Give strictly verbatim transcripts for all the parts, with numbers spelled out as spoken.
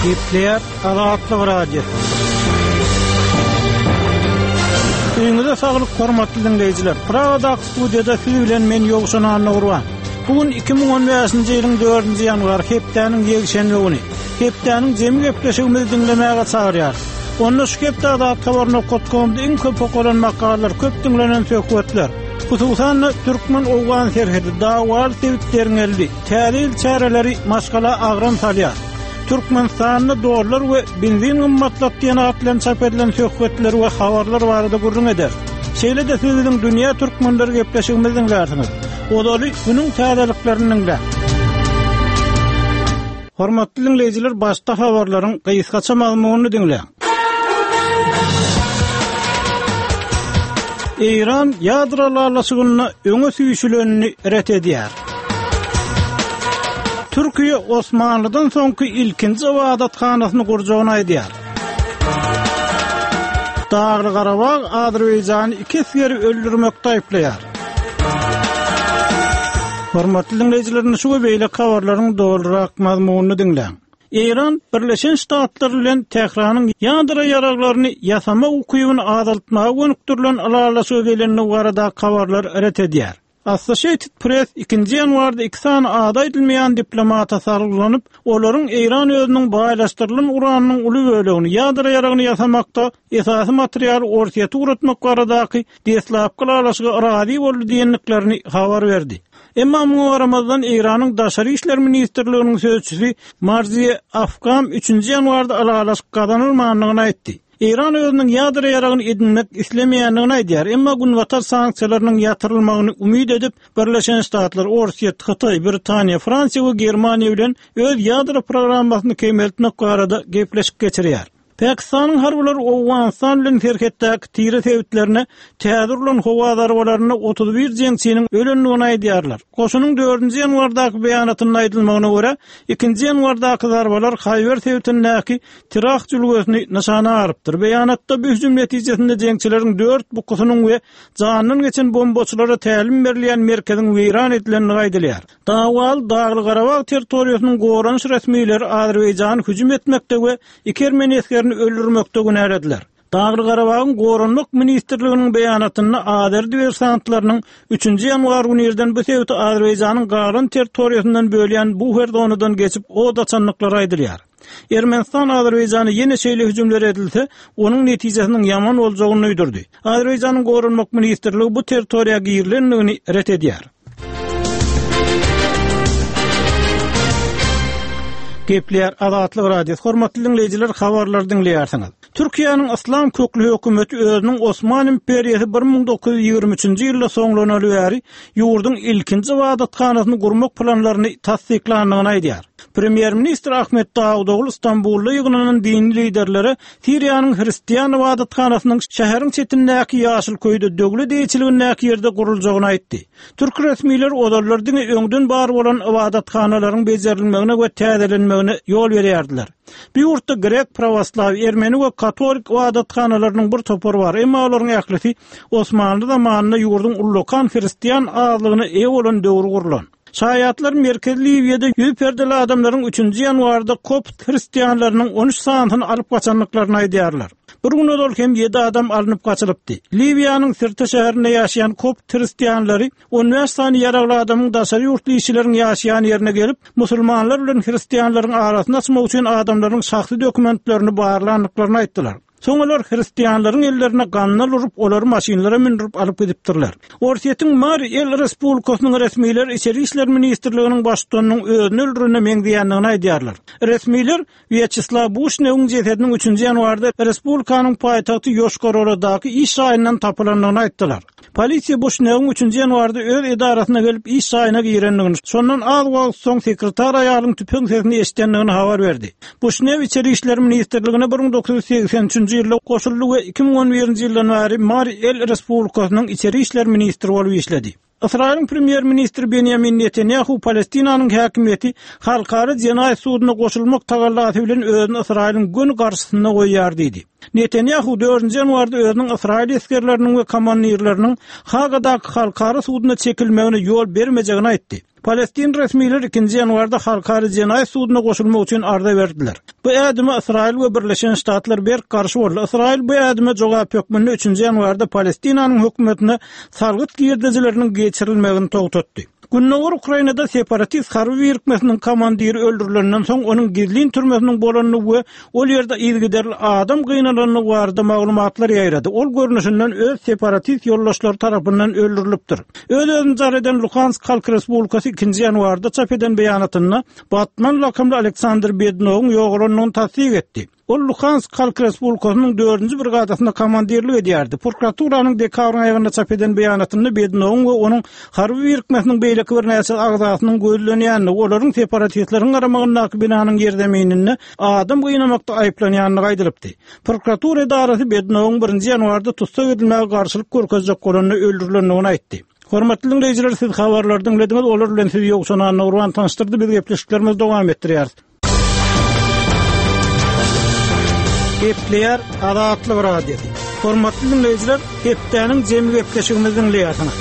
Gepler Azatlyk Radio. Öňüňizde saglyk hormatly dinleýijiler. Pragada studiýada siz bilen men Ýogşan Anurwan. Bugün iki bin on beşinji ýylyň dördünji ýanwar hepdäniň ýegşenme güni. Hepdäniň jemi gepleşigimizi dinlemäge çagyrýar. Onda şu hepde Azat Habarny okutganda iň köp okulan makalar, köp dinlenen söhbetler. Hususan Türkmen owgan serhedi dawal sebitlerini eldi. Täzil çäreleri maşgala agran salýar. Türkmenistan'da dolar ve benzin gymmatlatýan atlan çap edilen söhbetler we habarlar barada gurrun eder. Şeýle de sizin dünýä türkmenleri gepleşigimizi dinlersiňiz. Odaly günüň täzeliklerini de. Hormatly dinleýijiler, başda habarlaryň gysgaça maglumatyny dinleýän. İran ýadrolarlasygyny öňe süýüşlenini ret edýär. Türkiýe Osmanlydan soňky ilkinji wadatxanasyny gurjagyny aýdýar. Dagly Garabag Azerbaýjany iki seri öldürmekde aýplaýar. Hormatly dinleýijiler, şu beýle habarlaryň dolurak mazmunyny dinleň. İran Birleşen Ştatlar bilen Tehranyň ýadro ýaraglaryny ýasama ukybyny azaltmaga gönükdirilen alalasy bilen barada habarlar ret edýär. Associated Press ikinji ýanwarda iki sany ada edilmeýän diplomata sargylanyp, olaryň İran özüniň baýlaşdyrylan uranynyň uly bölegini ýadro ýaragyny ýasamakda esasy material ortaýa uratmak baradaky deslapky alaşyga razy boldy diýenliklerini habar berdi. Emma bu Ramazan İran'ın Daşary işler ministrliginiň sözçüsi Marziye Afgam üçünji ýanwarda alalas kazanylmagyny aýtdy. İran özüniň ýadro ýaragyny edinmek islemeýändigini aýdýar, emma günwatar sanksiýalarynyň ýatyrylmagyny umyt edip, Birleşen Ştatlar, Orsiýa, Hytaý, Britaniýa, Fransiýa we Germaniýa bilen öz ýadro programmasyny kemeltmek barada gepleşik geçirýär. Pakistanyň harbylar Awganistan bilen herketdäki tire sebitlerine täzirlen howa darwalaryny otuz bir jeňçiniň ölenligini aýdýarlar. Goşunyň dördünji ýanwardaky beýanatyna aýdylmagyna görä, ikinji ýanwardaky darwalar Hayber sebitindäki Tirak jülgösini nişana arypdyr. Beýanatda bu hüjüm netijesinde jeňçileriň dört bukusynyň we janynyň geçen bombaçylara tälim berilýän merkeziň weýran edilenini aýdylýar. Dawal Dagly Garabag territoriýasynyň goranyş resmiýetleri Azerbaýjany hüjüm etmekde we iki Ermeni öldürmekde günärediler. Dagly Garabagyň Goranlyk ministrliginiň beýanatyny Azer diversantlarynyň üçünji ýanwar günlerden bu sebäpli Azerbaýjanyň galan territoriýasyndan bölýän bu herdonudan geçip o daçanlyklary aýdylýar. Ermenistan Azerbaýjany ýene şeýle hüjümler edilse, onuň netijesiniň ýaman boljagyny öýdürdi. Azerbaýjanyň Goranlyk ministrligi bu territoriýaga girilenligini ret edýär. Gepler Azatlyk Radio. Hormatly dinleýijiler, habarlary dinleýärsiňiz. Türkiýanyň Islam kökli hökümeti özüniň Osman imperiýasy bir ming dokuz yüz ýygrimi üçünji ýylda soňlanaly bäri ýurduň ilkinji wadatxanasyny gurmak planlaryny tasdiklandygyny aýdýar. Premier Minister Ahmet Davudoglu İstanbulda ýygynyň dini liderleri Siriýanyň Hristiýan wadatxanasynyň şäheriň çetindäki ýaşyl köýde dögli diýiçiligindäki ýerde guruljagyny aýtdy. Türk resmiýetleri odalardyň öňden bar bolan wadatxanalaryň bejerilmegine we täzelenmegine ýol berýärdiler. Bu ýurtda grek, pravoslaw, ermeni we katolik wadatxanalarynyň bir topary bar. Emma olaryň ählisi Osmanly zamanyna ýurdun ullukan hristiýan azlygyny ew bolan döwür gurulan. Şaýatlar merkezli Libyada ýüz perdeli adamlaryň üçünji ýanwarda kopt hristiýanlarynyň on üç sanyny alyp gaçanlyklaryny aýdýarlar. Bir gün ol hem yedi adam alınıp kaçılıpdy. Libyanyň Sirte şäherinde ýaşaýan kopt hristiýanlary on beş sany ýaragly adamyň daşary ýurtly işçileriň ýaşaýan ýerine gelip, musulmanlar bilen hristiýanlaryň arasyna açmak üçin adamlaryň şahsy dokumentlerini baýarlandyklaryny aýtdylar. Soňalar hristiýanlaryň ellerine ganlar urup, olary maşinlara mindirip alyp gidipdirler. Orsiýetiň Mari El Respublikasynyň resmiýetleri Içeri işler ministrliginiň başçysynyň özüni öldürene meňdiýändigini aýdýarlar. Resmiýetler Vyacheslav Bushnewň jesediniň üçünji ýanwarda respublikanyň paýtagty Yoshkorodaky iş raýonundan tapylandygyny aýtdylar. Polisiýa Bushnewň üçünji ýanwarda öz edarasyna gelip iş raýonuna girendigini, şondan az wagt soň sekretar aýalyň tüpeň sesini eşitdendigini habar berdi. Bushnew Içeri işler ministrligine bir ming dokuz yüz seksen üçünji ýylda goşuldy we iki ming on birinji ýyldan bäri Mari El Respublikasynyň Içeri işler ministri bolup işledi. Israil'in Premier Ministri Benjamin Netanyahu Palestinanyň häkimiýeti halkary jenaýat sudyna goşulmak tagallaty bilen özüni Israil'in gönü garşysyna goýýar diýdi. Netanyahu dördünji ýanwarda özüniň Israil eskerleriniň we komandyrlarynyň Hagadaky halkara sudyna çekilmegine ýol bermejegini aýtdy. Palestin resmiýetleri ikinji ýanwarda halkara jenaýat sudyna goşulmak üçin arda berdiler. Bu ädime Israil we Birleşen Ştatlar berk garşy boldy. Israil bu ädime jogap hökmünde üçünji ýanwarda Palestinanyň hökümetine salgyt girdijileriniň geçirilmegini togtatdy. Günnäwir Ukrainada separatist harby birikmesiniň komandyry öldürilenden soň onuň gizlin türmesiniň bolanyny we ol ýerde ilgiderli adam gynalanyny barada maglumatlar ýaýrady. Ol görnüşinden öz separatist ýoldaşlary tarapyndan öldürilipdir. Öz-özüni jar eden Luhansk Halk Respublikasy ikinji ýanwarda çap eden beýanatyny Batman lakamly Aleksandr Bednowyň ýoğlunyň tasdiq etdi. Ol Luhansk Halk Respublikasynyň dördünji brigadasyna komandyrlyk edýärdi. Prokuraturynyň dekabrň aýynda çap eden beýanatyny Bednowyň we onuň harby birikmesiniň beýleki bir näçe agzasynyň gözlenýänini, olaryň separatistleriň garamagyndaky binanyň ýerdemeýinini adam gynnamakda aýplanýanyny gaýdyrypdy. Prokuratura idarasy Bednowyň birinji ýanwarda tutsak edilmäge garşylyk görkezjek bolanyny öldürilendigini aýtdy. Hormatly dinleýijiler, siz habarlary dinlediňiz, olar bilen sizi ýokşana Nurwan tanıştyrdy, biz gepleşiklerimiz dowam etdirýär. Gepleýär Adatly radio. Hormatly dinleýijiler, hepdäniň jemli gepleşigimizden dinleýärsiniz.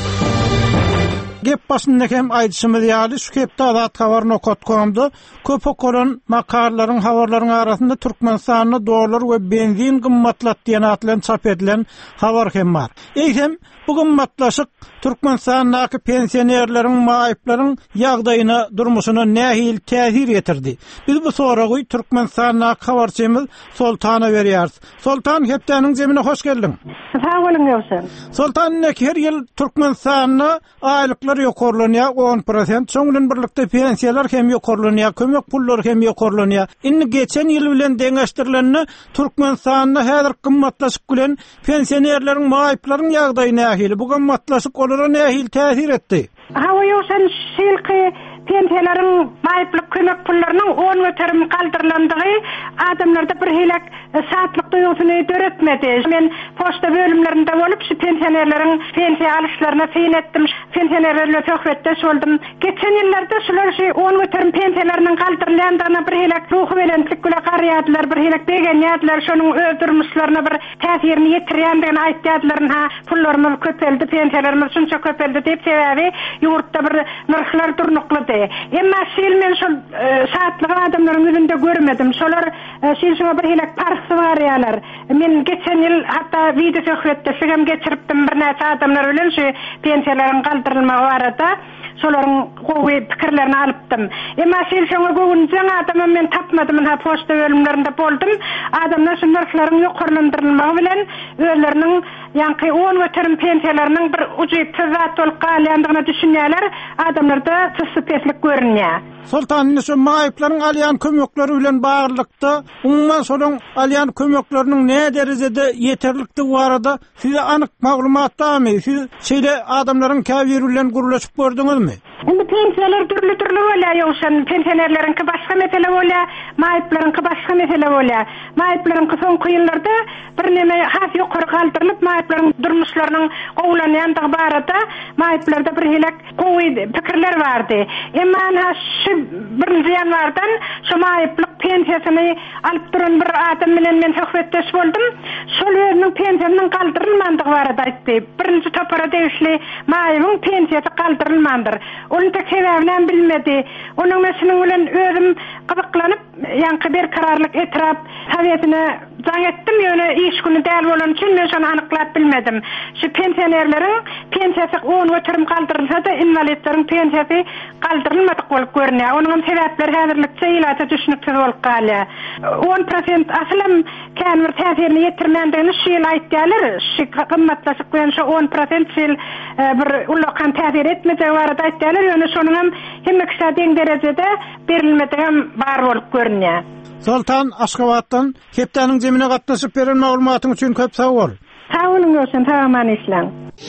Gep başynda hem aýdyşymyz ýaly şu hepde Adat habar nokta com'da köp okulan makarlaryň habarlaryň arasynda Türkmenistanyny dolar we benzin gymmatlat diýen atlan çap edilen habar hem bar. Eýsem bu gymmatlaşyk Türkmenistanyň pensionerleriň maýyplaryň ýagdaýyna, durmuşyna nähil täsir ýetirdi. Biz bu soragy Türkmenistanyň habarçymyz Soltana berýäris. Soltan, hepdäniň jemine hoş geldin. Sag bolun ýoksa. Soltan, her ýyl Türkmenistanyny aýlyklar ýokarlanýar on prosent, soňdan birlikde pensiýalar hem ýokarlanýar, kömek pullary hem ýokarlanýar. Indi geçen ýyl bilen deňeşdirilenni Türkmenistanyny häzir gymmatlaşyk bilen pensionerleriň maýyplaryň ýagdaýy nähili, bu gymmatlaşyk olara nähil täsir etdi. Ha, ýoksa şeýle pensiýalaryň maýyplyk kömek pullarynyň on göterim galdyrlandygy adamlarda bir helak saatlyk duýgusyny döretmedi. Men poçta bölümlerinde bolup şu pensionerleriň pensiýa alyşlaryna feýin etdim. Pensionerlerle söhbetdeş boldum. Geçen ýyllarda şular şu on göterim pensiýalarynyň galdyrlandygyna bir helak ruhy bilen tikle garýadylar, bir helak begenýärdiler, şonuň öldürmüşlerine bir täsirini ýetirýändigini aýtdylar. Ha, pullarymyz köpeldi, pensiýalarymyz şunça köpeldi diýip sebäbi ýurtda bir narxlar durnuklady. Emma şeýle men şol saatlyk adamlaryň ýüzünde görmedim. Şolar şeýle bir helak parçy barýarlar. Men geçen ýyl hatda video söhbetde hem geçiripdim bir näçe adamlar bilen şu pensiýalaryň galdyrylmagy barada. Şolaryň gowy pikirlerini alypdym. Emma şeýle şoňa gowunjaň adamy men tapmadym. Ha, poçta bölümlerinde boldum. Adamlar şu narxlaryň ýokarlandyrylmagy bilen özleriniň ýanky on göterim pensiýalarynyň bir uçyp tezat bolup galýandygyna düşünýärler. Adamlarda tüsüpeslik görünýär. Soltan, şu maýyplaryň alýan kömekleri bilen baglykda umman şolaryň alýan kömekleriniň näme derejede ýeterlikdi barada size anyk maglumat barmy? Siz şeýle adamlaryň käbir bilen gurulaşyp gördüňizmi? Indi pensiýalar türlü türlü bolýar, ýoksa pensionerleriňki başga mesele bolýar, maýyplaryňki başga mesele bolýar. Maýyplaryňki soňky ýyllarda bir näme has ýokary galdyrylyp maýyplaryň durmuşlarynyň gowlanýandygy barada maýyplarda bir helak gowy pikirler bardy. Emma şu birinji ýanwardan şu maýyplyk pensiýasyny alyp duran bir adam bilen men söhbetdeş boldum. Şol özüniň pensiýasynyň galdyrylmandygy barada aýtdy. Birinji topara degişli maýypyň pensiýasy galdyrylmandyr. Onu da sebäbini bilmedi. Onun meselen bilen özüm gyzyklanyp, ýanky bir kararlyk etirap, Soветine jaň etdim, ýöne iş güni däl bolan üçin men şonu anyklap bilmedim. Şu pensionerleriň pensiýasy on göterim galdyrylsa da inwalitleriň pensiýasy galdyrylmadyk bolup görünýär. Onuň sebäpleri häzirlikçe ýylata düşünüksiz bolup galýar. on prosent aslam kän bir täsirini ýetirmendigini şu ýyl aýtdylar. Şu gymmatlaşyk bilen şu on prosent şeýle bir ulakan täsir etmejek barada aýtdylar. Ýöne şonuň hem hemmekse deň derejede berilmedigen bar bolup görünýär. Soltan, Aşgabatdan hepdäniň jemine gatnaşyp beren maglumatyň üçin köp sag bol. Sag bolun ýoksa tamam islam.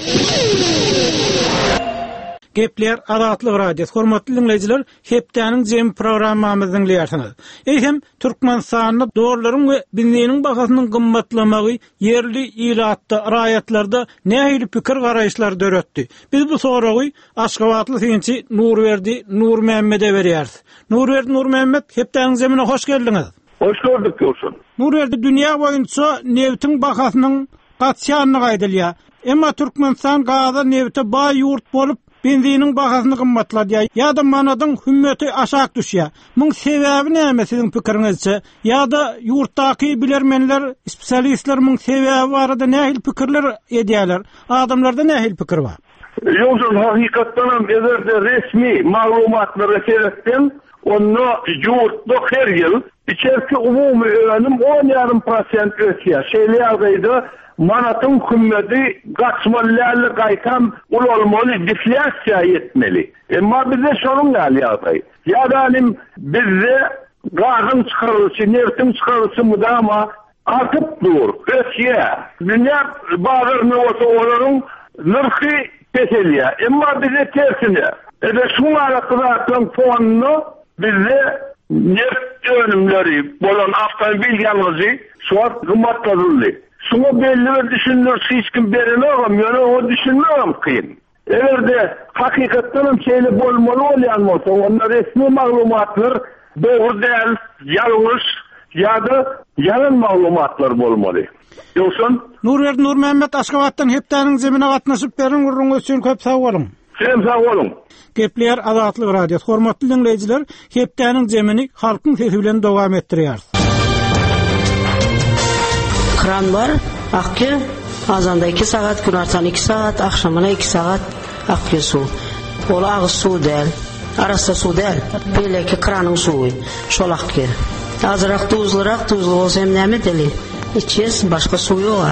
Gepler Adatly radio. Hormatly dinleyijiler, hepdäniň jem programmamyzyny dinleýärsiniz. Eýsem Türkmenistanyny dolarlaryň we benziniň bahasynyň gymmatlamagy yerli ýylatda, raýatlarda nähili pikir garaýşlar döretdi. Biz bu soragy Aşgabatly synçy Nurberdi Nurmehmede berýäris. Nurberdi Nurmehmet, hepdäniň jemine hoş geldiňiz. Hoş gördük olsun. Nurerdi dünya boyunca nevtin bakasynyň gaçýanyny gaýdylýar. Emma Türkmenistan gaza nevte bay yurt bolup benzinin bakasyny gymmatladýar. Ýa-da manadyň hümmeti aşak düşýär. Muň sebäbi näme siziň pikiriňizçe? Ýa-da yurtdaky bilermenler, spesialistler muň sebäbi barada nähil pikirler edýärler? Adamlarda nähil pikir bar? Yolcun hakikatdan hem ezerde resmi maglumatlara serettim. Onu yurtda her yıl içerisi umumi öğrenim on yarım prosent ötüyor. Şeyli yağdaydı manatın kümmeti kaçmalılarla kaytam ul olmalı, deflasya etmeli. Ama bize sorun geldi yağday. Ya da hani bize gazın çıkarılışı, neftin çıkarılışı müdama atıp dur, ötüyor. Dünya bağırını olsa onların nırkı peseliyor. Ama bize tersine. E de şuna alakalı fonunu bize neft önümleri bolan avtomobil yalnızı suat kımmatladırlı. Şuna belli bir düşünülürse hiç kim berini alamıyor, o düşünmüyorum kıyım. Eğer de hakikatten şeyle bolmalı olayan olsa, onlar resmi maglumatlar doğru değil, yanlış ya da yalan maglumatlar bolmalı. Yoksun? Nurverdi Nur Mehmet Aşgabat'tan heptäniň zemine gatnaşyp beriň urruňyz üçin köp sag bolun. Sen sag bolun. Gepler Azatlyk Radio. Hormatly dinleyijiler, heptäniň zemini halkyň sesi bilen dowam etdirýär. Kran var, akky, azanda iki saat, gün artan iki saat, akşamına iki saat akky su. Ola ağız su däl, arasda su däl, beleki kranyň suwy, şol akky. Azırak tuzlurak, tuzlu bolsa hem näme deli? İçes, başka su ýok.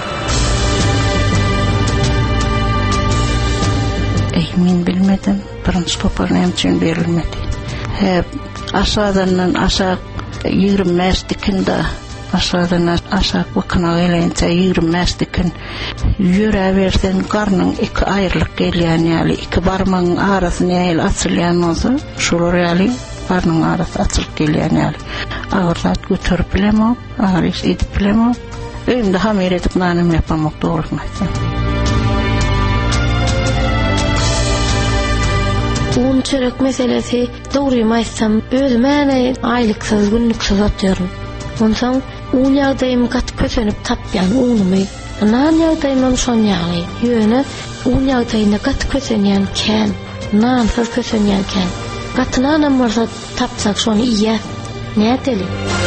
Ey, men bilmedim. Birinci toparnam için verilmedi. Hep aşağıdan aşağı yirmi beş dikinde aşağıdan aşağı bakına gelince yirmi beş dikin yüre versen karnın iki ayrılık gelýän ýaly iki barmagyň arasyny ýaly açylýan bolsa şolar ýaly karnın arasy açylyp gelýän ýaly ağırlat götürüp bilemok ağır iş edip bilemok öýümde hamir edip nanym ýapamak dogrumy. Un çörek meselesi doğruyu aýtsam özüme aýlyksyz günlüksiz atýarym. Ondan un ýagdaýym gat kösenip tapýan unumy. Nan ýagdaýym şon ýaly. Ýöne un ýagdaýynda gat kösenýän kän, nansyz kösenýän kän. Gatnanam bolsa tapsak şonu iýe. Nädeli?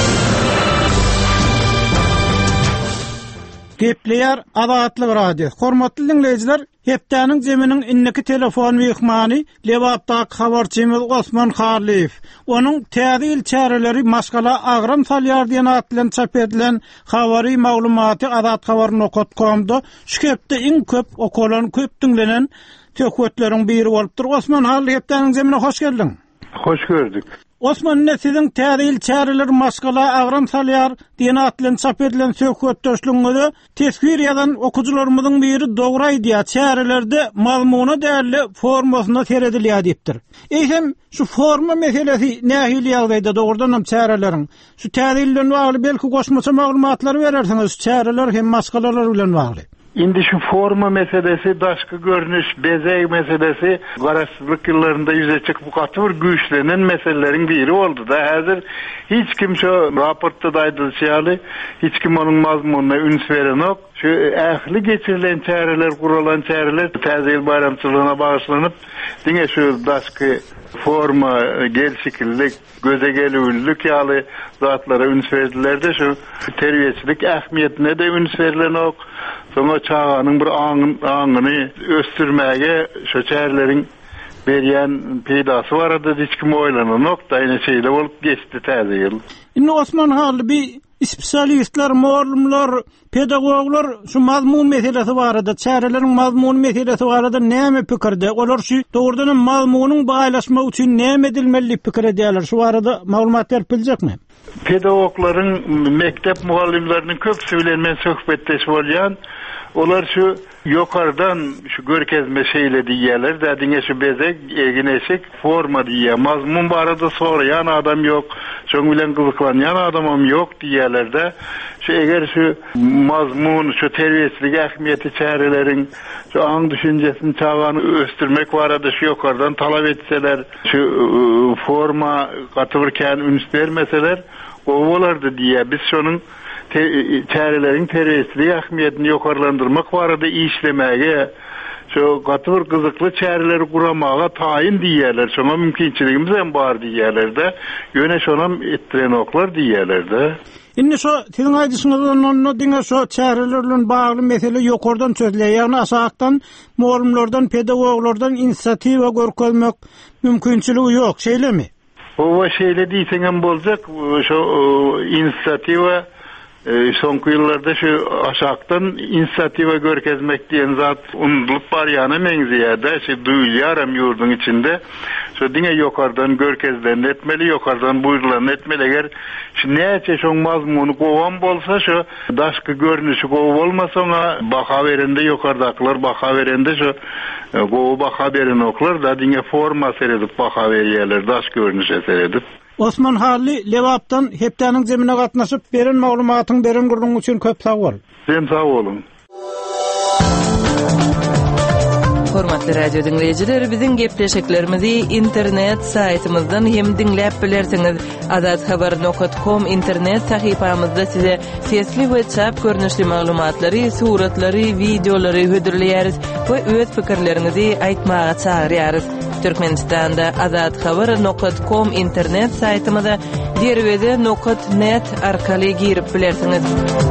Gepler Azatlyk Radio. Hormatly dinleyijiler, heptäniň zeminiň inneki telefon mehmany Lewapdaky habarçymyz Osman Harliýew. Onuň täze çäreleri maskala agram salýar diýen atlan çap edilen habary maglumaty Azat habar nokot nokta com'da şu hepde iň köp okulan, köp dinlenen töhwetleriň biri bolupdyr. Osman Harliýew, heptäniň zemine hoş geldin. Hoş gördük. Osman, ne siziň täze çäreler maskala agram salýar diýen atlan çap edilen töhwetleşliňizde tesbir ýazan okujularymyzyň biri dogry diýär. Çärelerde mazmuny däli formasyna seredilýär diýipdir. Eýsem şu forma meselesi nähili ýagdaýda dogrudan hem çäreleriň şu täzelerle bagly belki goşmaça maglumatlar berersiňiz, çäreler hem maskalalar bilen bagly. Indi şu forma meselesi, daşkı görünüş, bezek meselesi garaşsızlık yıllarında yüze çıkıp katıvır güçlenen meselelerin biri oldu da hazır hiç kim şu raportta daydılışalı, hiç kim onun mazmununa üns veren yok. Şu ähli geçirilen çäreler, kurulan çäreler täze bayramçylığına bağışlanıp dine şu daşkı forma, gel şekillik, göze gelüllük ýaly zatlara üns verdiler de şu terbiýetçilik ähmiýetine de üns verilen ok. Soňra çağanyň bir aňyny östürmäge şu çärleriň berýän peýdasy barada hiç kim oýlanan nokta ýene şeýle bolup geçdi täze ýyl. Indi Osman Harliýew, spesialistler, muallimler, pedagoglar şu mazmun meselesi barada, çäreleriň mazmun meselesi barada näme pikirde? Olar şu dogrudan mazmunyň baýlaşma üçin näme edilmeli pikir edýärler? Şu barada maglumat berip biljekmi? Pedagoglaryň, mektep muallimleriniň köpüsi bilen men söhbetdeş bolýan, olar şu yokardan şu görkezme şeyle diýerler da diňe şu bezek, egineşik forma diýär. Mazmun barada sorayan adam yok, şoň bilen gyzyklanýan adamam yok diýerler de. Şu eger şu mazmun, şu terbiýetçilik ähmiýeti çäreleriň şu aň düşünjesini çağany östürmek barada şu yokardan talap etseler, şu forma gatyrken üns bermeseler, gowalardy diye biz şonun çärelerin terestli ähmiýetini ýokarlandyrmak barada işlemäge, şu gatyr gyzykly çäreleri guramaga taýyn diýerler. Şoňa mümkinçiligimiz hem bar diýerler-de, ýöne şonam etdiren oklar diýerler-de. Indi şo tiň aýdyşyňyzdan onno diňe şo çärelerle bagly mesele ýokardan sözleýär. Ýagny aşagdan muallimlerden, pedagoglardan inisiatiwa görkezmek mümkinçiligi ýok, şeýlemi? O şeýle diýseň hem boljak, şo inisiatiwa soňky ýyllarda şu aşakdan inisiatiwa görkezmek diýen zat unutulup barýany meňziýärde, şu duýulýaram ýurdun içinde. Şu diňe ýokardan görkezlen etmeli, ýokardan buýrulan etmeli. Eger şu näçe şoň mazmuny gowan bolsa, şu daşky görnüşi gowy bolmasa, oňa baha berende ýokardakylar baha berende şu gowy baha beren oklar da diňe forma seredip baha berýärler, daş görnüşe seredip. Osman Halli Lewapdan hepdeniň zemine gatnaşyp beren maglumatyň beren gurulmagy üçin köp sag bol. Sen sag bolun. Hormatly radio dinleyijiler, biziň gepleşiklerimizi internet saytymyzdan hem dinläp bilersiňiz. azat habar nokta com internet sahypamyzda size sesli we çap görnüşli maglumatlary, suratlary, videolary hödürleýäris we öz pikirlerinizi aýtmaga çagyrýarys. Türkmenistanda azat habar nokta com internet saytymyza derwede nokta net arkaly girip bilersiňiz.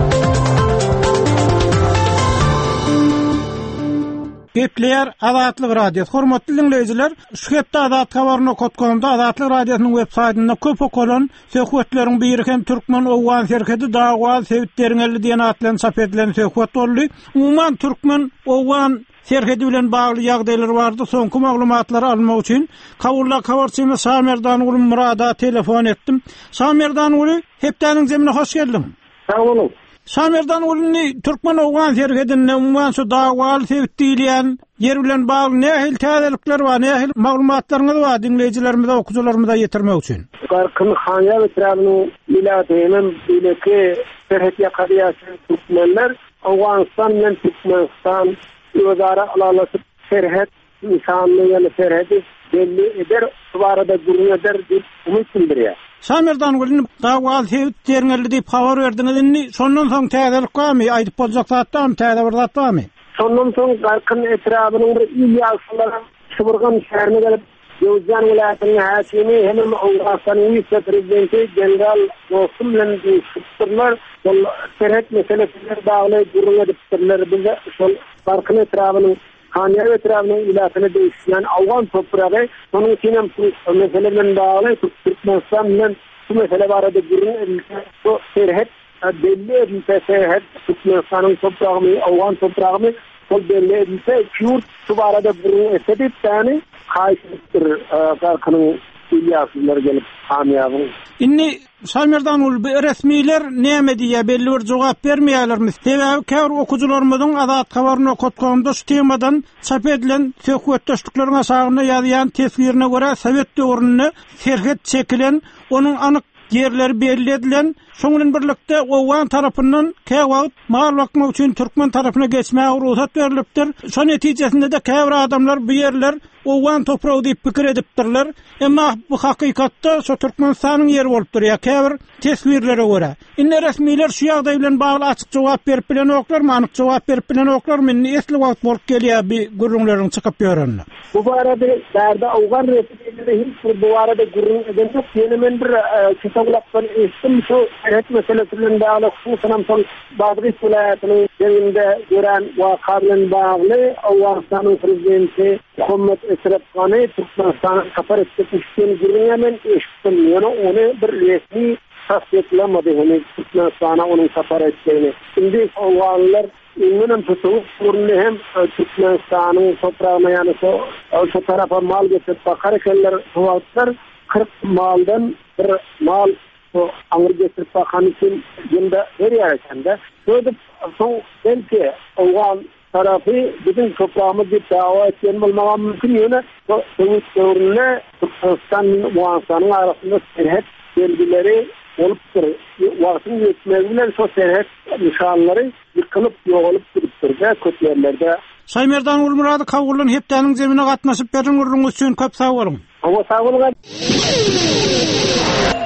Gepleýär Azatlyk radio. Hormatly dinleyijiler, şu hepde Azat habar nokta com'da Azatlyk radiosynyň web saýtynda köp okulan söhbetleriň biri hem türkmen owgan serkedi dawa sebitlerine diýen atlan çap edilen söhbet boldy. Umman türkmen owgan serkedi bilen bagly ýagdaýlar bardy. Soňky maglumatlary almak üçin Kawulla kawarçymy Samerdan uly Murada telefon etdim. Samerdan uly hepdeniň zemine hoş geldin. Sag bolun. Samerdan uly türkmen owgan serkedinde umman şu dawaly sebitdiýen yer bilen bagly nähil täzelikler bar, nähil maglumatlaryňyz bar dinleyijilerimize, okuwçylarymyza ýetirmek üçin. Garkyn Hanya Betrabynyň miladynyň bileki serhetiýe qadiýasy türkmenler Awganistan bilen Türkmenistan özara alalaşyp serhet nişanly ýa-ni serheti belli eder, bu arada gurun eder diýip umyt bildirýär. Samerdan uly dawaly sebitlerine diýip habar berdiňiz. Şondan soň täzelik barmy? Aýdyp boljak zatdam täze bir zat barmy? Şondan soň Garkyn etrabynyň bir ýaşlary şıbırgan şäherine gelip Ýowzan welayatynyň häkimi hem Awganistanyň vice-prezidenti general Dostum bilen görüşipdirler. Şol serhet meselesiyle bagly gurun edipdirler. Bize şol Garkyn etrabynyň Hanya etrabynyň ilatyny değişýän Awgan topragy, onuň üçin hem bu mesele bilen bagly Türkmenistan bilen bu mesele barada gurun edilse, bu serhet belli edilse, serhet Türkmenistanyň topragyny, Awgan topragyny şol belli edilse, ýurt bu barada gurun etdi, ýani haýsysdyr Garkynyň ýaşlylar gelip hamýabyň. Inni Samerdan uly resmiler näme diýe belli bir jogap bermeýärlermi? Sebäbi käwr okuwçylarymyzyň Azat habar nokta com'da şu temadan çap edilen söhbetdeşlikleriň aşagyna ýazýan tesbirine görä Sowet döwründe serhet çekilen, onuň anyk yerleri belli edilen, şoňyň birlikde Owgan tarapyndan käwagt mal bakmak üçin Türkmen tarapyna geçmäge ruhsat berilipdir. Şo netijesinde de käwr adamlar bu yerler Owgan topragy diýip pikir edipdirler. Emma bu hakykatda şo Türkmenistanyň ýeri bolupdyr ýa käwr tesbirlere görä. Indi resmiler şu ýagdaý bilen bagly açyk jogap berip bilen oklarmy, anyk jogap berip bilen oklarmy? Esli wagt bolup gelýär bir gurrunlaryň çykyp ýörenler. Bu barada därde Awgan resmileri hiç bu barada gurrun edilmek ýene-men bir çykyklapdan esdim şu serhet meselesi bilen bagly hususan son Bagdad welayatynyň ýerinde gören waka bilen bagly Awganistanyň prezidenti Muhammed Eşref Gany Türkmenistana safar etdi. Üçin gurrunlaryň eşitdim. Ýani ony bir resmi tasdiklemedi. Hani Türkmenistana onuň safar etdiğini. Şimdi Awganlylar ýene tutup gurrunly hem Türkmenistanyň topragyna ýani şu tarafa mal getirip bakar ekenler, howatlar kırk maldan bir mal o aňyr getirip bakan üçin ýelde berýär ekende. Şöyle soň belki Awgan tarafı bizim toprağımız bir dava etken bulmamam mümkün ýöne Sowet döwründe Türkmenistan we Awganistanyň arasynda serhet belgileri bolupdyr. Wagtyň ýetmegi bilen şo serhet nişanlary ýykylyp ýogalyp durupdyr da köp ýerlerde. Samerdan uly Murada Kawullan hepdeniň zemine gatnaşyp beren gurrunňyz üçin köp sag bolun. Awa sag bolun.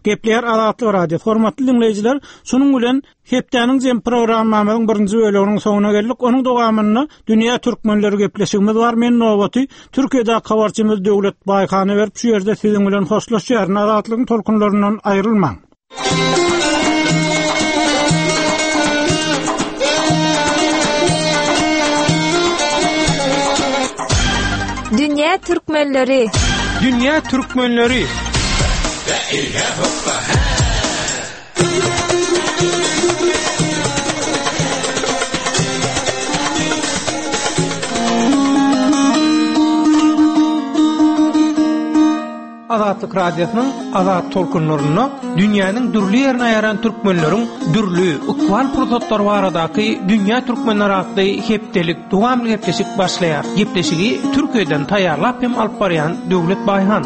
Gepler Azatlyk Radio hormatly dinleyijiler, şonuň bilen hepdeniň jem programmamyzyň birinji bölüginiň soňuna geldik. Onuň dowamyny dünýä türkmenleri gepleşigimiz bar. Men nowaty Türkiýede habarçymyz Döwlet Baýkany berip şu ýerde siziň bilen hoşlaşýar. Azatlygyň tolkunlaryndan aýrylmaň. Dünya Türkmenleri Dünya Türkmenleri Azatlyk Radiosynyň azat tolkunlaryny dünýäniň dürli ýerine ýaran türkmenleriň dürli ukwal prototlary baradaky dünýä türkmenleri hakdy hepdelik dowamly gepleşik başlaýar. Gepleşigi Türkiýeden taýýarlap hem alyp barýan Döwlet Baýhan.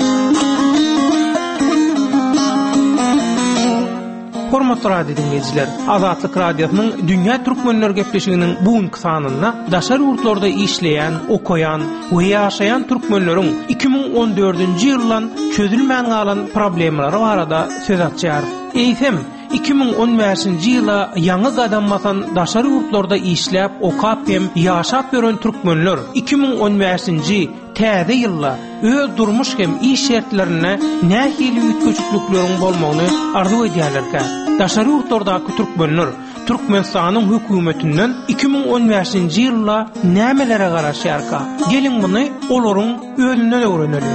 Hormatly radio dinleyijiler, Azatlyk Radiosynyň dünýä türkmenleri gepleşiginiň bugunky sanyna daşar ýurtlarda işleýän, okuyan we ýaşaýan türkmenleriň iki ming on dördünji ýyldan çözülmän galan problemlary barada söz açýar. Eýsem iki ming on beşinji ýyla ýangy gadammasan daşar ýurtlarda işläp, okap hem ýaşap ýören türkmenler iki ming on beşinji täze ýylda öz durmuş hem iş şertlerine nähili ütköçüklükleriň bolmagyny arzu edýärlerkä. Daşar ýurtlardaky türkmenler Türkmenistanyň hökümetinden iki ming on beşinji ýylda nämelere garaşýarka? Gelin muny olaryň özünden öwrenelim.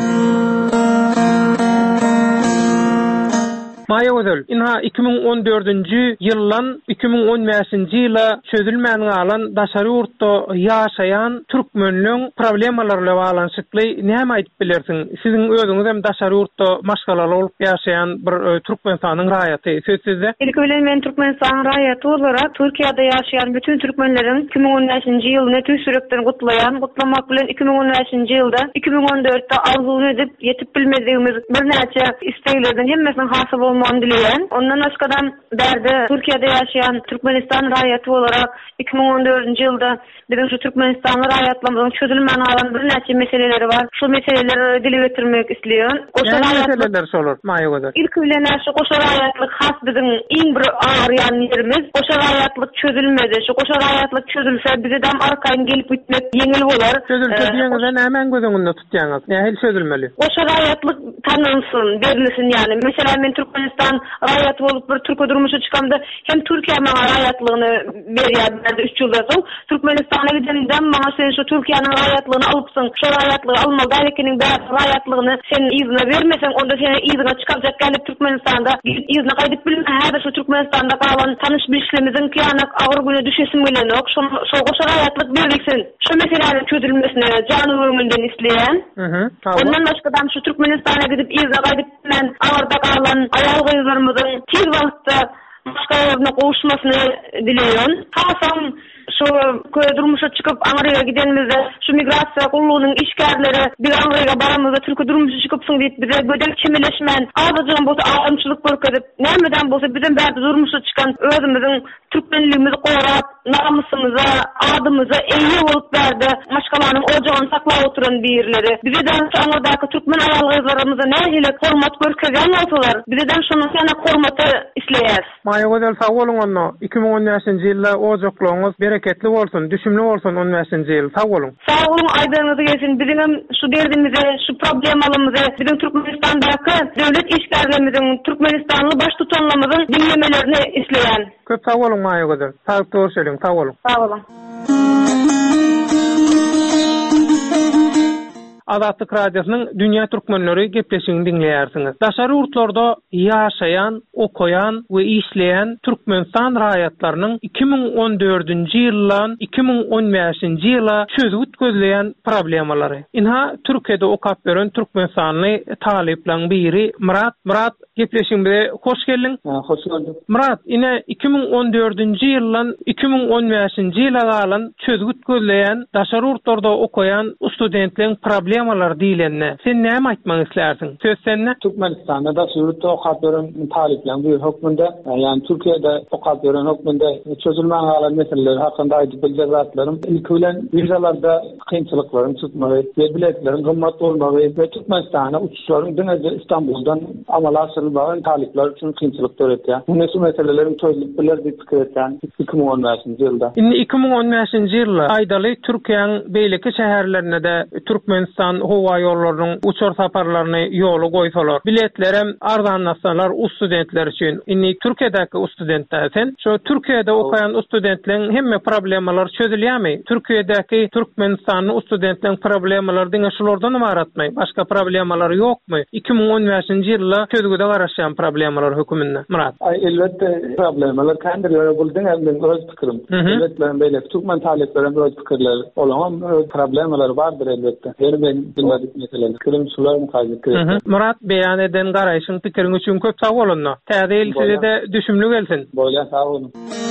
Maýa gözel, inha iki ming on dördünji ýyldan iki ming on beşinji ýyla çözülmän galan daşary ýurtda ýaşaýan türkmenliň problemalaryna balanşykly näme aýdyp bilersiň? Siziň özüňiz hem daşary ýurtda maşgalaly bolup ýaşaýan bir türkmenistanyň raýaty. Sözsizde. Ilk bilen men Türkmenistanyň raýaty olarak Türkiýede ýaşaýan bütün türkmenleriň iki ming on beşinji ýylyny tüýsürekden gutlaýan, gutlamak bilen iki ming on beşinji ýylda iki ming on dörtde arzuwny edip ýetip bilmediğimiz bir näçe isteklerden hemmesini hasyl bolmagyny dileýän. Ondan başgadan berde Türkiýede ýaşaýan Türkmenistan raýaty olarak iki ming on dördünji ýylda bizim şu Türkmenistan raýatlarymyzyň çözülmän alan bir näçe meseleleri bar. Şu meseleleri dile getirmek isleýän. Oşa meseleler şolar. Maýa göder. İlk bilen şu oşa raýatlyk has biziň iň bir agyrýan ýerimiz. Oşa raýatlyk çözülmedi. Şu oşa raýatlyk çözülse bizden arkaýyn gelip gitmek ýeňil bolar. Çözülse diýeňizde näme gözüňizde tutýaňyz? Nähil çözülmeli? Oşa raýatlyk tanylsyn, berilsin ýani. Mesela men Türkmenistan raýaty bolup bir türkü durmuşa çykanda hem Türkiýe maňa raýatlygyny berýärdi üç ýyldan soň. Türkmenistana gidenden maňa sen şu Türkiýanyň raýatlygyny alypsyň. Şu raýatlygy almaly därekiniň bäri raýatlygyny sen ýyzyna bermesen, onda seni ýyzyna çykajak gelip Türkmenistanda ýyzyna gaýdyp bilme. Häzir şu Türkmenistanda galan tanyş bilişlerimiziň kiýanak agyr güne düşesim gelenok. Şu şu raýatlyk berilsin. Şu meselelerin çözülmesine jany öňünden isleýän. Ondan başgadan şu Türkmenistana gidip ýyzyna gaýdyp men agyrda galan ayal gyzlarymyzyň tez wagtda başgalarına gowuşmasyny dileýän. Hasan şu köye durmuşa çıkıp Amerika'ya gidenimizde şu migrasiya kulluğunun işgärleri bir Amerika'ya baramızda Türkiye durmuşa çıkıpsın deyip bize gödek çemeleşmen ağzıcığın bolsa ağlamçılık börkedip nämeden bolsa bizden bärde durmuşa çıkan özümüzün Türkmenliğimizi korap namusumuza adımıza eýe bolup bärde maşgalanın ocağını saklap oturan birleri bizden şoňurdaki Türkmen ayal gyzlarymyza nähili hormat görkezýän bolsalar bizden şonuň ýana hormaty isleýär. Maýa gözel sag boluň onno iki ming on beşinji ýylda ojokluğuňyz bereketli bolsun, düşümli bolsun on beşinji ýyl. Sag bolun. Sag bolun, aýdyňyzy gelsin. Bizim şu derdimize, şu problemalymyzy, bizim Türkmenistandaky döwlet işgärlerimiziň Türkmenistanly baş tutanlarymyzyň dinlemelerini isleýän. Köp sag bolun maýa gözel. Sag görüşelim, sag bolun. Sag bolun. Azatlyk Radiosynyň dünýä türkmenleri gepleşigini dinleýärsiňiz. Daşary ýurtlarda ýaşaýan, okuyan we işleýän Türkmenistan raýatlarynyň iki ming on dördünji ýyldan iki ming on beşinji ýyla çözüp gözleýän problemalary. Inha Türkiýede okap beren Türkmenistanly talyplarň biri Murat. Murat, gepleşigimize hoş geldiň. Hoş gördük. Murat, ine iki ming on dördünji ýyldan iki ming on beşinji ýyla galan çözüp gözleýän daşary ýurtlarda okuyan studentleriň problem problemalar diýlenne sen näme aýtmak islersiň? Söz sende. Türkmenistanda da şuurda okat gören taliplen bu hukmunda, yani Türkiye'de okat gören hukmunda çözülmän galan meseleler hakynda aýdyp bilýär zatlarym. Ilk bilen vizalarda kynçylyklaryň tutmagy, biletlerin gymmat bolmagy we Türkmenistana uçuşlaryň diňe İstanbuldan amala asyrylmagan talipler üçin kynçylyk töretýär. Bu näme meselelerin çözülüp biler diýip pikir etýän iki ming on beşinji ýylda. Indi iki ming on beşinji ýyl aýdaly Türkiýanyň beýleki şäherlerine de Türkmenistan howa ýollarynyň uçur saparlaryny ýoly goýsalar, biletlerem arzanlasalar u studentler üçin. Indi Türkiýedäki u studentler sen şu Türkiýede okayan u studentleriň hemme problemalar çözülýärmi? Türkiýedäki Türkmenistanyň u studentleriň problemalar diňe şulardan ibaratmy? Başga problemalar ýokmy? iki ming on beşinji ýylda çözgüde garaşan problemalar höküminde. Murat. Ay elbette problemalar kendileri bulduğun elbette öz pikirim. Elbette böyle Türkmen taliplerin öz pikirleri olan problemalar vardır elbette. Her ben bilmedik meseleler. Pikirim sular mukayet kirir. Murat beyan eden garaşın pikirin üçün köp sağ olun. Täze size de düşümlü gelsin. Böyle sağ olun.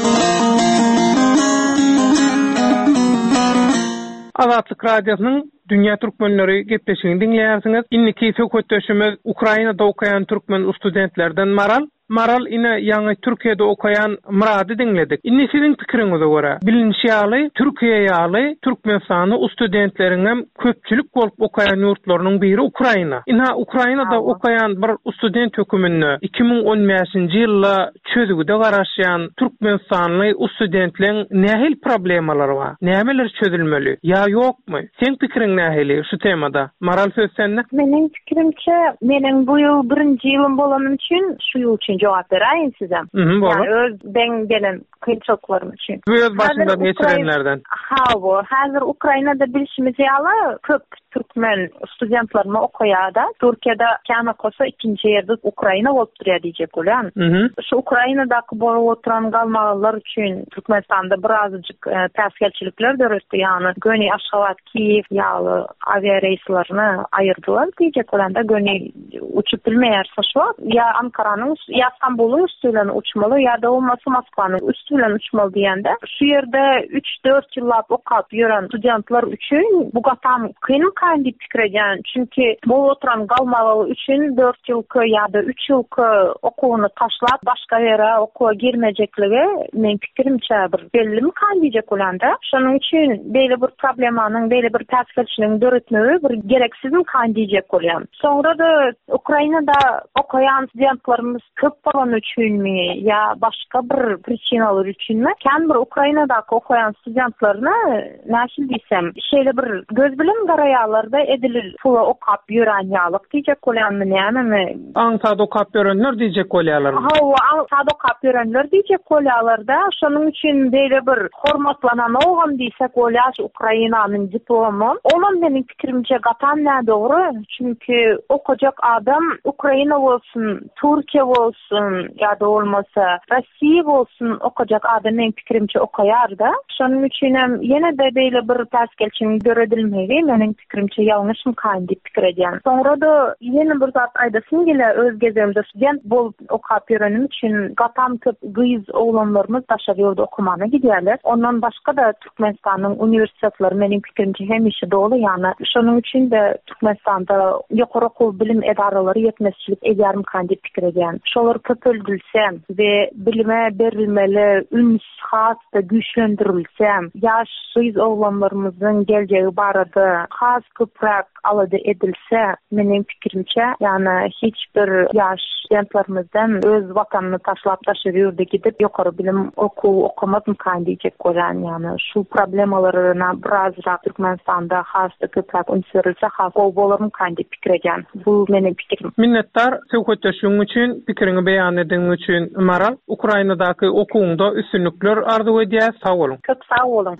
Azatlyk Radiosynyň Dünya Türkmenleri gepleşigini dinleýärsiňiz. Inniki söhbetdeşimiz Ukrainada okayan Türkmen studentlerden Maral. Maral ine ýa-ni Türkiýede okayan Murady dinledik. Inni siziň pikiriňize görä, bilinçli Türkiýe ýaly Türkmenistany studentleriň köpçülik bolup okayan ýurtlarynyň biri Ukraina. Ina Ukrainada okayan bir student hökümini iki ming on beşinji ýylda çözgüde garaşýan Türkmenistanly studentleriň nähil problemalary bar? Nämeler çözülmeli ýa ýokmy? Sen pikiriň nähili şu temada? Maral söz sende. Meniň pikirimçe, meniň bu ýyl birinji ýylym bolan üçin şu ýyl üçin jogap berýän size. Yani öz ben gelen kynçylyklarym üçin. Öz başynda geçirenlerden. Ha, bu hazır Ukrainada bilişimiz ýaly köp Türkmen studentlaryny okaýarda. Türkiýede käme kosa ikinji ýerde Ukraina bolup durýar diýjek bolan. Şu Ukrainadaky bolup oturan galmalar üçin Türkmenistanda birazjyk täsirçilikler döretdi, ýani Göni Aşgabat Kiýew ýaly avia reyslaryny aýyrdylar diýjek bolanda Göni uçup bilmeýärse şu ýa Ankaranyň ýa Stambulun üstünden uçmalı ya da olmasa Moskvanın üstünden uçmalı diýende şu ýerde üç dört ýyllap okap ýören studentler üçin bu gatam kyn kan diýip pikir edýän. Çünki bu oturan galmaly üçin dört ýylky ya da üç ýylky okuwyny taşlap başga ýere okuwa girmejekligi men pikirimçe bir belli kan diýjek bolanda. Şonuň üçin beýle bir problemanyň, beýle bir täsirçiligiň döretmegi bir gereksiz kan diýjek bolýan. Soňra da Ukrainada okayan studentlerimiz köp bolan üçinmi ya başga bir prичиналар üçinmi? Kän bir Ukrainadaky okayan studentlerini näşil diýsem, şeýle bir göz bilen garaýarlarda edilir pula okap ýören ýalyk diýjek bolýanmy näme? Aňsada okap ýörenler diýjek bolýarlar. Ha, aňsada okap ýörenler diýjek bolýarlarda. Şonuň üçin beýle bir hormatlanan ogam diýsek bolýar Ukrainanyň diplomy. Onuň meniň pikirimçe gatan nä dogry? Çünki okajak adam Ukraina bolsun, Türkiýe bolsun, ya da olmasa Rossiýa bolsun okajak adam men pikirimçe okaýar da. Şonuň üçin hem ýene de beýle bir täsirçilik göredilmegi meniň pikirimçe ýalňyşmy kan diýip pikir edýän. Soňra da ýene bir zat aýdasym gele öz gezemde student bolup okap ýörenim üçin gatam köp gyz oglanlarymyz daşary ýurda okumana gidýärler. Ondan başga da Türkmenistanyň uniwersitetleri meniň pikirimçe hemişe dolu, ýani şonuň üçin de Türkmenistanda ýokary okuw bilim edaralary ýetmezçilik edýärmi kan diýip pikir edýän. Şolar köpeldirilse we bilime berilmeli, üns has da güýçlendirilse, ýaş gyz oglanlarymyzyň geljegi barada has köprak alady edilse, meniň pikirimçe, ýani hiç bir ýaş studentlerimizden öz watanyny taşlap daşary ýurda gidip ýokary bilim okuw okumadym kan diýjek bolýan, ýani şu problemalaryna birazrak Türkmenistanda hasda köprak ünsürilse has bolarym kan diýip pikir edýän. Bu meniň pikirim. Minnettar söhbetdeşiň üçin, pikirini beýan ediň üçin Maral. Ukrainadaky okuwňda üstünlikler arzu edýär. Sag bolun. Köp sag bolun.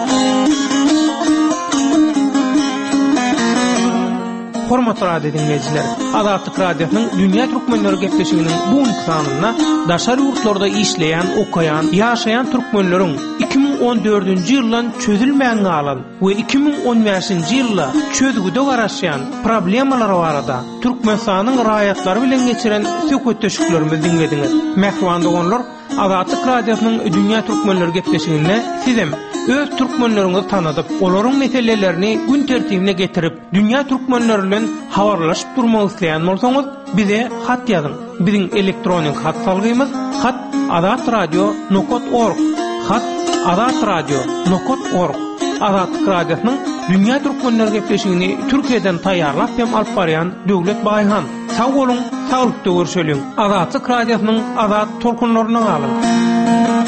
Hormatly radio dinleyijiler, Azatlyk Radiosynyň Dünya Türkmenleri gepleşiginiň bu sanyna daşary ýurtlarda işleýän, okaýan, ýaşaýan türkmenleriň iki ming on dördünji ýyldan çözülmän galan we iki ming on beşinji ýylda çözgüde garaşýan problemalary barada Türkmenistanyň raýatlary bilen geçiren söhbetdeşiklerimizi dinlediňiz. Mähwanda olanlar Azatlyk Radiosynyň Dünya Türkmenleri gepleşigine sizem öz türkmenleriňizi tanadyp, olaryň meselelerini gün tertibine getirip, dünýä türkmenleri bilen habarlaşyp durmak isleýän bolsaňyz, bize hat ýazyň. Biziň elektronik hat salgymyz hat azat radio nokot org. Hat azat radio nokot org. Azat radiosynyň dünýä türkmenleri gepleşigini Türkiýeden taýýarlap hem alyp barýan Döwlet Baýhan. Sag bolun, saglypda görüşelim. Azat radiosynyň azat tolkunlaryny alın.